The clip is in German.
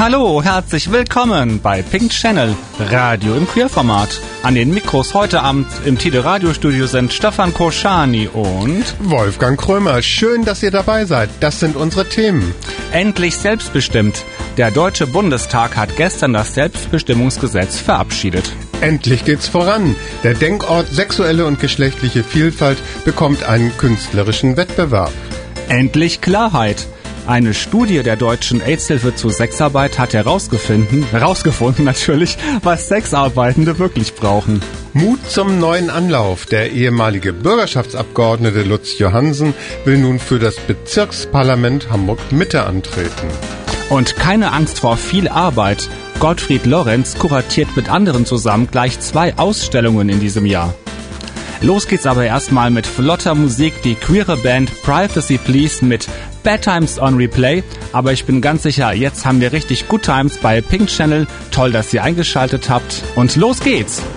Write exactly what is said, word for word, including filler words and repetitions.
Hallo, herzlich willkommen bei Pink Channel, Radio im Queerformat. An den Mikros heute Abend im Tide Radiostudio sind Stefan Koschani und Wolfgang Krömer. Schön, dass ihr dabei seid. Das sind unsere Themen. Endlich selbstbestimmt. Der Deutsche Bundestag hat gestern das Selbstbestimmungsgesetz verabschiedet. Endlich geht's voran. Der Denkort Sexuelle und geschlechtliche Vielfalt bekommt einen künstlerischen Wettbewerb. Endlich Klarheit. Eine Studie der Deutschen AIDS-Hilfe zu Sexarbeit hat herausgefunden, herausgefunden natürlich, was Sexarbeitende wirklich brauchen. Mut zum neuen Anlauf. Der ehemalige Bürgerschaftsabgeordnete Lutz Johansen will nun für das Bezirksparlament Hamburg-Mitte antreten. Und keine Angst vor viel Arbeit. Gottfried Lorenz kuratiert mit anderen zusammen gleich zwei Ausstellungen in diesem Jahr. Los geht's aber erstmal mit flotter Musik, die queere Band Privacy Please mit Bad Times on Replay. Aber ich bin ganz sicher, jetzt haben wir richtig Good Times bei Pink Channel. Toll, dass ihr eingeschaltet habt. Und los geht's!